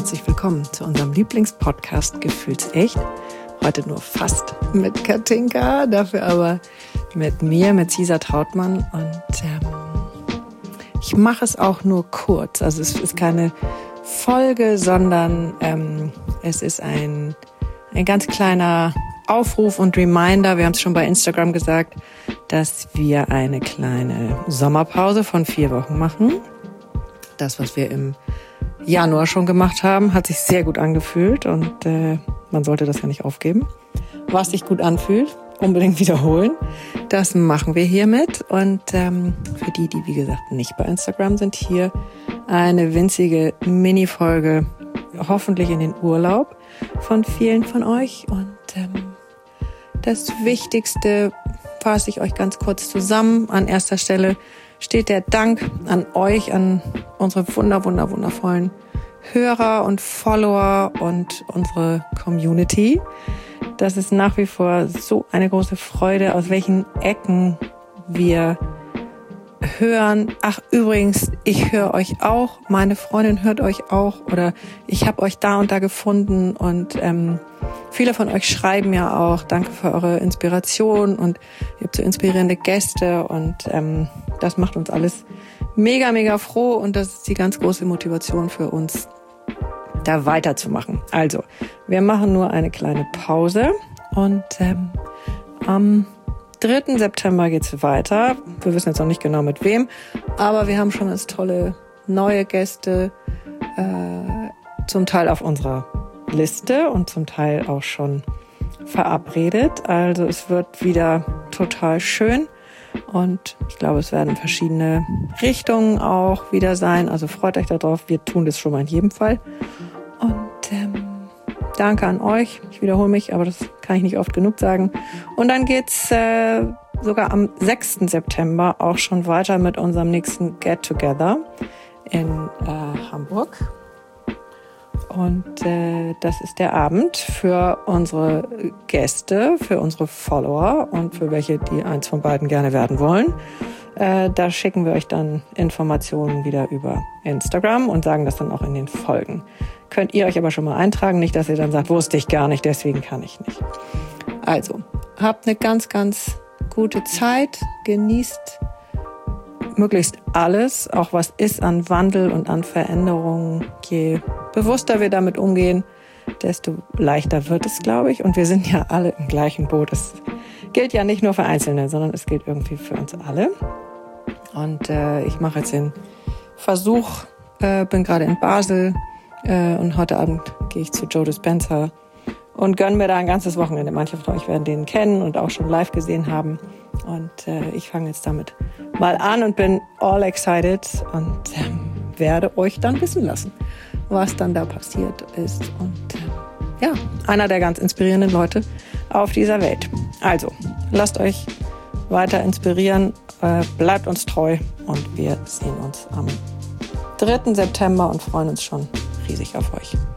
herzlich willkommen zu unserem Lieblingspodcast Gefühlsecht. Heute nur fast mit Katinka, dafür aber mit mir, mit Cesar Trautmann. Und ich mache es auch nur kurz. Also es ist keine Folge, sondern es ist ein ganz kleiner Aufruf und Reminder. Wir haben es schon bei Instagram gesagt, dass wir eine kleine Sommerpause von 4 Wochen machen. Das, was wir im Januar schon gemacht haben, hat sich sehr gut angefühlt und man sollte das ja nicht aufgeben. Was sich gut anfühlt, unbedingt wiederholen. Das machen wir hiermit. Und für die, wie gesagt, nicht bei Instagram sind, hier eine winzige Mini-Folge, hoffentlich in den Urlaub von vielen von euch. Und das Wichtigste fasse ich euch ganz kurz zusammen. An erster Stelle steht der Dank an euch, an unsere wundervollen Hörer und Follower und unsere Community. Das ist nach wie vor so eine große Freude, aus welchen Ecken wir hören. Ach, übrigens, ich höre euch auch, meine Freundin hört euch auch oder ich habe euch da und da gefunden und viele von euch schreiben ja auch, danke für eure Inspiration und ihr habt so inspirierende Gäste und das macht uns alles mega froh und das ist die ganz große Motivation für uns, da weiterzumachen. Also, wir machen nur eine kleine Pause und am 3. September geht's weiter. Wir wissen jetzt noch nicht genau mit wem, aber wir haben schon ganz tolle neue Gäste, zum Teil auf unserer Liste und zum Teil auch schon verabredet. Also es wird wieder total schön und ich glaube, es werden verschiedene Richtungen auch wieder sein. Also freut euch darauf. Wir tun das schon mal in jedem Fall. Und danke an euch. Ich wiederhole mich, aber das kann ich nicht oft genug sagen. Und dann geht's sogar am 6. September auch schon weiter mit unserem nächsten Get-Together in Hamburg. Und das ist der Abend für unsere Gäste, für unsere Follower und für welche, die eins von beiden gerne werden wollen. Da schicken wir euch dann Informationen wieder über Instagram und sagen das dann auch in den Folgen. Könnt ihr euch aber schon mal eintragen, nicht, dass ihr dann sagt, wusste ich gar nicht, deswegen kann ich nicht. Also, habt eine ganz gute Zeit, genießt möglichst alles, auch was ist an Wandel und an Veränderungen. Je bewusster wir damit umgehen, desto leichter wird es, glaube ich. Und wir sind ja alle im gleichen Boot. Es gilt ja nicht nur für Einzelne, sondern es gilt irgendwie für uns alle. Und ich mache jetzt den Versuch, bin gerade in Basel und heute Abend gehe ich zu Joe Dispenza und gönne mir da ein ganzes Wochenende. Manche von euch werden den kennen und auch schon live gesehen haben. Und ich fange jetzt damit mal an und bin all excited und werde euch dann wissen lassen, was dann da passiert ist. Und ja, einer der ganz inspirierenden Leute auf dieser Welt. Also, lasst euch weiter inspirieren, bleibt uns treu und wir sehen uns am 3. September und freuen uns schon riesig auf euch.